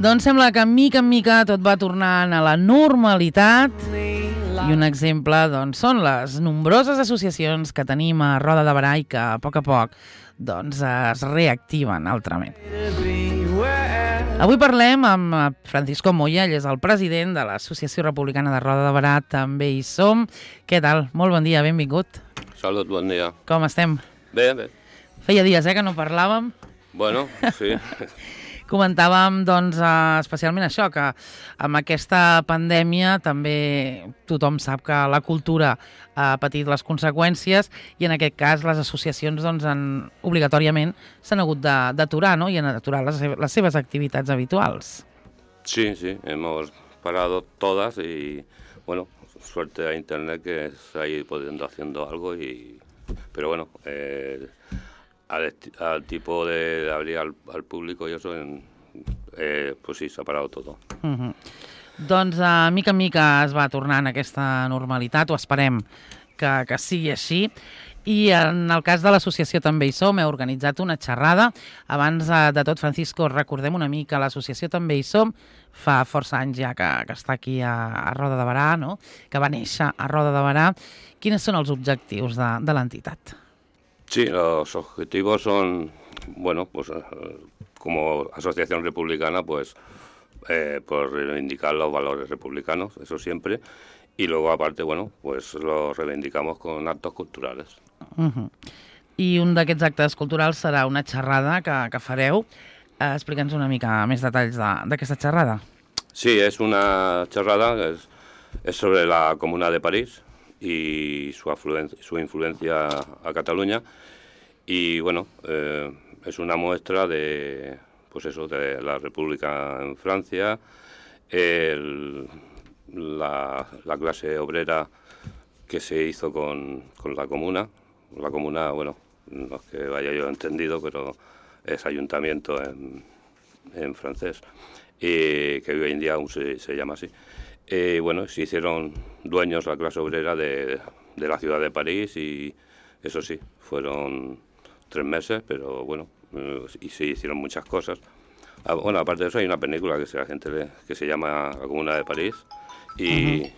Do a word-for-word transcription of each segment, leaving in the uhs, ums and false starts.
Doncs sembla que mica en mica tot va tornant a la normalitat i un exemple doncs, són les nombroses associacions que tenim a Roda de Berà i que a poc a poc doncs, es reactiven altrament. Avui parlem amb Francisco Moya, ell és el president de l'Associació Republicana de Roda de Berà, també hi som. Què tal? Molt bon dia, benvingut. Salut, bon dia. Com estem? Bé, bé. Feia dies eh, que no parlàvem. Bueno, sí. Comentàvem doncs, especialment això, que amb aquesta pandèmia també tothom sap que la cultura ha patit les conseqüències i en aquest cas les associacions doncs, han, obligatòriament s'han hagut d'aturar, ¿no? I han d'aturar les, les seves activitats habituals. Sí, sí, hemos parado todas y, bueno, suerte a Internet que se ha ido pudiendo haciendo algo, y pero bueno, eh, al, al tipo de abrir al, al público y eso, en, eh, pues sí, s'ha parat tot. Uh-huh. Doncs a uh, mica en mica es va tornant aquesta normalitat, o esperem que, que sigui així. I en el cas de l'associació També hi som, heu organitzat una xerrada. Abans de tot, Francisco, recordem una mica, l'associació També hi som fa força anys ja que, que està aquí a, a Roda de Berà, ¿no? Que va néixer a Roda de Berà. Quins són els objectius de, de l'entitat? Sí, los objetivos son, bueno, pues como asociación republicana, pues eh, por reivindicar los valores republicanos, eso siempre. Y luego, aparte, bueno, pues lo reivindicamos con actos culturales. Uh-huh. I un d'aquests actes culturals serà una xerrada que, que fareu. Eh, Explica'ns una mica més detalls d'aquesta de, xerrada. Sí, es una charrada, es, es sobre la Comuna de París y su, afluencia, su influencia a Cataluña. Y bueno, eh, es una muestra de, pues eso, de la República en Francia, el... La, la clase obrera que se hizo con, con la comuna. La comuna, bueno, no es que vaya yo entendido, pero es ayuntamiento en, en francés, y que hoy en día aún se, se llama así. Y bueno, se hicieron dueños la clase obrera de, de la ciudad de París, y eso sí, fueron tres meses, pero bueno, y se hicieron muchas cosas. Bueno, aparte de eso hay una película que, la gente le, que se llama La Comuna de París. Y, uh-huh.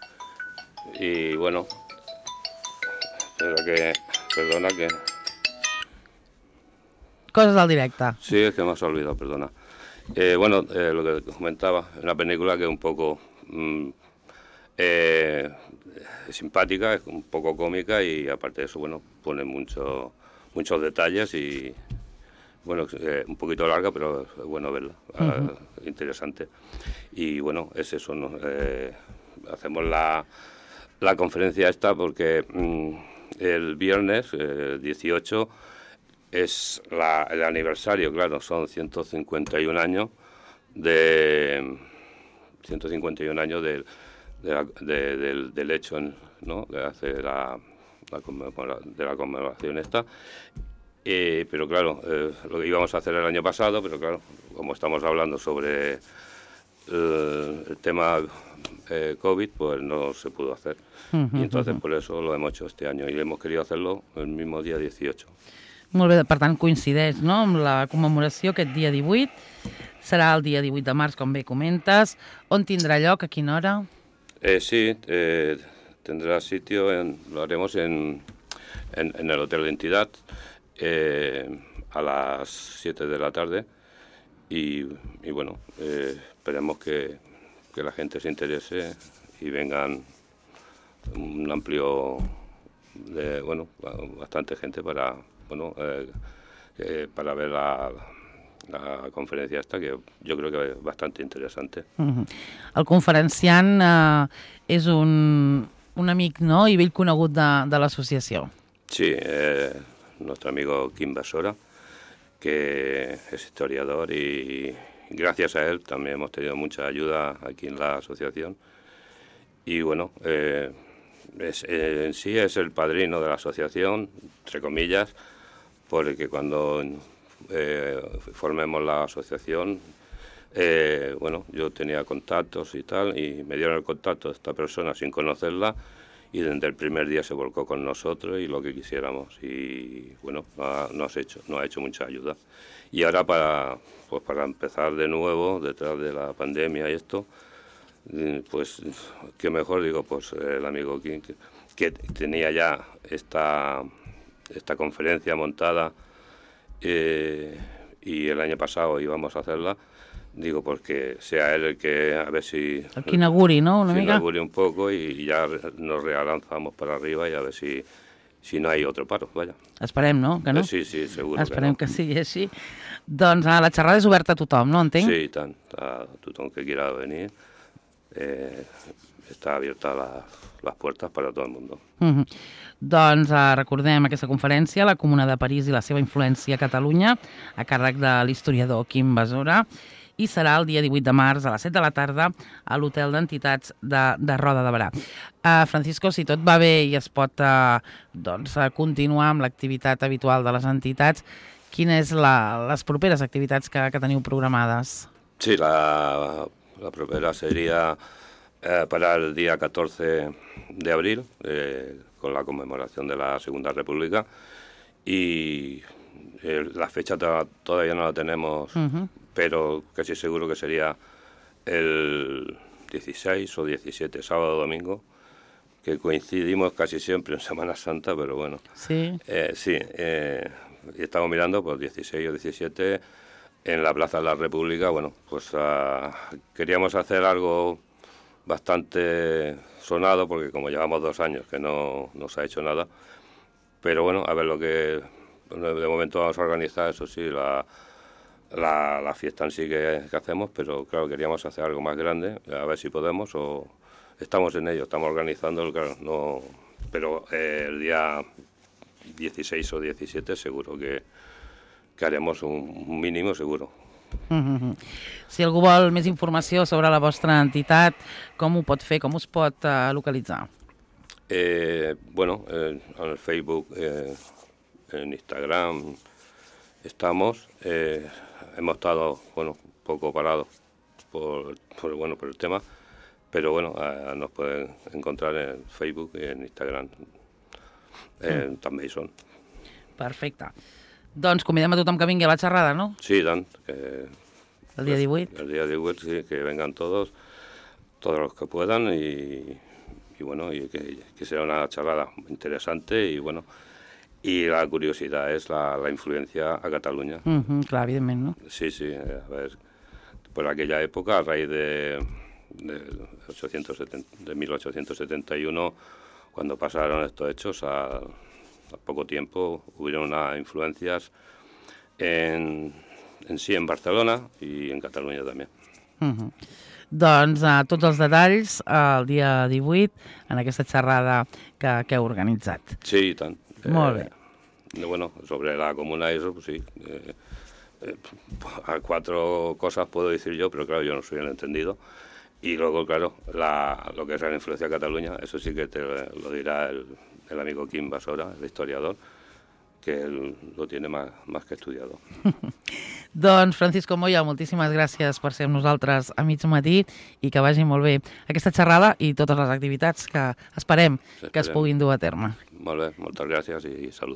y bueno, pero que, perdona que... Cosas al directo. Sí, es que me has olvidado, perdona. Eh, bueno, eh, lo que comentaba, una película que es un poco mm, eh, simpática, es un poco cómica, y aparte de eso, bueno, pone mucho, muchos detalles y... Bueno, eh, un poquito larga, pero es bueno verla, uh-huh. uh, interesante. Y bueno, es eso, ¿no? Eh, hacemos la, la conferencia esta porque mmm, el viernes eh, dieciocho es la, el aniversario, claro, son ciento cincuenta y un años de ciento cincuenta y un años del, de la, de, del, del hecho, ¿no? Que hace la, la de la conmemoración esta. Eh, pero claro, eh, lo que íbamos a hacer el año pasado, pero claro, como estamos hablando sobre el, el tema eh, COVID, pues no se pudo hacer. Uh-huh, y entonces uh-huh. por eso lo hemos hecho este año, y hemos querido hacerlo el mismo día dieciocho. Molt bé, per tant coincideix, no?, amb la commemoració aquest dia divuit. Serà el dia divuit de març, com bé comentes. On tindrà lloc, a quina hora? Eh, sí, eh, tendrá sitio, en, lo haremos en, en, en el Hotel de Entidad. Eh, a las siete de la tarde, y, y bueno, eh, esperemos que, que la gente se interese y vengan un amplio de, bueno, bastante gente para, bueno, eh, eh, para ver la, la conferencia esta, que yo creo que es bastante interesante. Uh-huh. El conferenciant eh, és un, un amic, no?, i vell conegut de, de l'associació. Sí, eh, nuestro amigo Kim Basora, que es historiador, y gracias a él también hemos tenido mucha ayuda aquí en la asociación. Y bueno, eh, es, eh, en sí es el padrino de la asociación, entre comillas, porque cuando eh, formemos la asociación, eh, bueno, yo tenía contactos y tal, y me dieron el contacto de esta persona sin conocerla, y desde el primer día se volcó con nosotros y lo que quisiéramos, y bueno, nos ha hecho, nos ha hecho mucha ayuda. Y ahora para, pues para empezar de nuevo, detrás de la pandemia y esto, pues qué mejor, digo, pues el amigo Kim, que, que tenía ya esta, esta conferencia montada, eh, y el año pasado íbamos a hacerla. Digo, porque sea él el que, a ver si... El que inauguri, no?, una si mica. inauguri un poco y ya nos relanzamos para arriba y a ver si, si no hay otro paro, vaja. Esperem, no?, que no? Eh, sí, sí, segur Esperem que no. que sigui així. Doncs la xerrada és oberta a tothom, no, entenc? Sí, i tant. A tothom que quiera venir, eh, está abierta la, las puertas para todo el mundo. Uh -huh. Doncs uh, recordem aquesta conferència, la Comuna de París i la seva influència a Catalunya, a càrrec de l'historiador Quim Besora, i serà el dia divuit de març a les set de la tarda a l'Hotel d'Entitats de, de Roda de Berà. Uh, Francisco, si tot va bé i es pot uh, doncs, uh, continuar amb l'activitat habitual de les entitats, quines són les properes activitats que, que teniu programades? Sí, la, la propera sería eh, para el día catorce de abril, eh, con la conmemoración de la Segunda República, y eh, la fecha to todavía no la tenemos, uh-huh. pero casi seguro que sería el dieciséis o diecisiete, sábado o domingo, que coincidimos casi siempre en Semana Santa, pero bueno. Sí. Eh, sí, eh, y estamos mirando, pues dieciséis o diecisiete, en la Plaza de la República. Bueno, pues uh, queríamos hacer algo bastante sonado, porque como llevamos dos años que no, no se ha hecho nada, pero bueno, a ver lo que... De momento vamos a organizar, eso sí, la, la, la fiesta en sí que, que hacemos, pero claro, queríamos hacer algo más grande, a ver si podemos, o estamos en ello, estamos organizando, claro, no, pero eh, el día dieciséis o diecisiete seguro que, que haremos un, un mínimo, seguro. Mm-hmm. Si algú vol més informació sobre la vostra entitat, com ho pot fer, com us pot uh, localitzar? Eh, bueno, eh, en el Facebook... Eh, en Instagram estamos, eh, hemos estado, bueno, un poco parados por, por, bueno, por el tema, pero bueno, eh, nos pueden encontrar en Facebook y en Instagram, eh, mm. també hi són. Perfecte. Doncs convidem a tothom que vingui a la xerrada, no? Sí, tant. Que, el dia divuit. El día divuit, sí, que vengan todos, todos los que puedan, y, y bueno, y que, que será una charrada interesante, y bueno, y la curiosidad es la, la influencia a Cataluña. Mm-hmm, clar, evidentment, no? Sí, sí, a ver, por aquella época, a raíz de, de, ochocientos setenta, de mil ochocientos setenta y uno, cuando pasaron estos hechos, a, a poco tiempo hubieron unas influencias en, en sí en Barcelona y en Catalunya també. Mm-hmm. Doncs uh, tots els detalls uh, el dia divuit en aquesta xerrada que, que heu organitzat. Sí, i tant. Molt bé. Eh, bueno, sobre la comuna y eso, pues sí. Eh, eh, a cuatro cosas puedo decir yo, pero claro, yo no soy el entendido. Y luego, claro, la, lo que es la influencia de Cataluña, eso sí que te lo dirá el, el amigo Quim Besora, el historiador, que él lo tiene más, más que estudiado. Doncs, Francisco Moya, moltíssimes gràcies per ser amb nosaltres a mig matí i que vagi molt bé aquesta xerrada i totes les activitats que esperem, esperem. que es puguin dur a terme. Molt bé, moltes gràcies i salut.